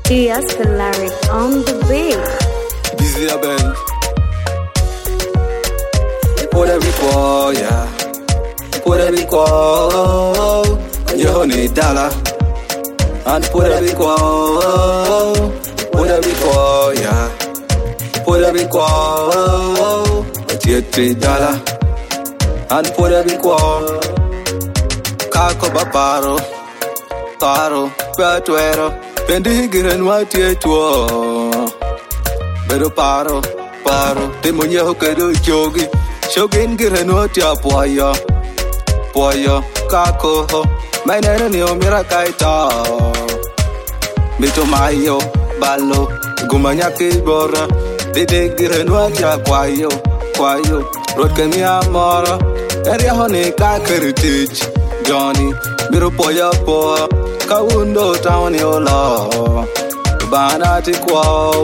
Yes, the lyric on the beat. Busy a band. Put every call, yeah. Put every call. You need dollar. And put every call. Put every call, yeah. Put every call. $3. And put every call. Kako baparo. Taro. Patuero. Pendi giren wati etuo. Pero paro. Temo nyeho kedo jogi. Shogin giren wati apoyo. Poyo. Kako ho. Mainero ni omira kaita. Mito mayo. Ballo. Gumanya kibora. Dede giren wati akwayo. Rotke mi amora. Area honey kakeritage. Johnny. Miro poya poa. Kaundo town yola. Banati kwa.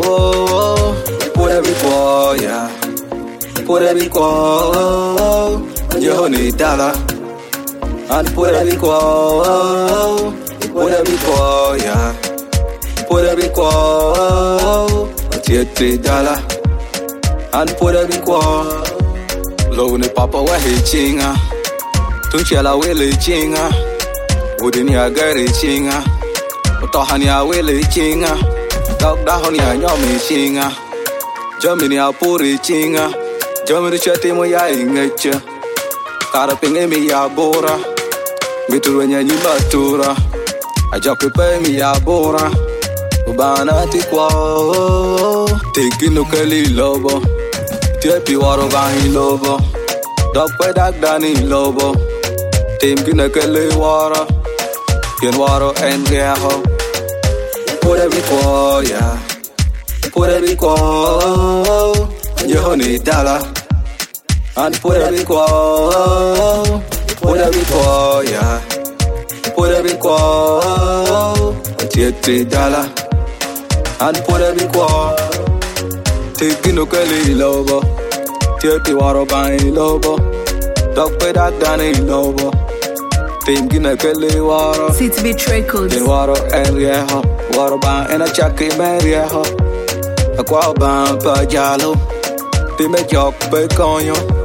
Put every kwa, yeah. Put every kwa. You need dollar. And put every kwa. Put every kwa, yeah. Put every kwa. $3. And put every kwa. Low ni papa wa he chinga. Tunchela wele chinga. Udini agari chinga. Utohani awele chinga. Dahoni anyomi chinga. Jamini apuri chinga. Jamini chatimo ya ingecha. Karapinge mi ya bora. Mituwenya nyibatura. Ajakipe mi ya bora. Ubana tikwa. Tikinu keli lobo. Tiepi waro bahi lobo. Dokpe dagdani lobo. Tim kina keli waro. Yen waro en geho. Put every call, yeah. Put every call. You need dollar. And put every call. Put every call, yeah. Put every call. $3. And put every call. Taking no kelly lobo. Tiepi waro bani lobo. Dokpe dagdani lobo. Tim gina kelly waro. City Beat Records. Yen waro en geho. Waro ban en a chaki men geho. A kwa ban pa jalo. Ti me chok pe konyo.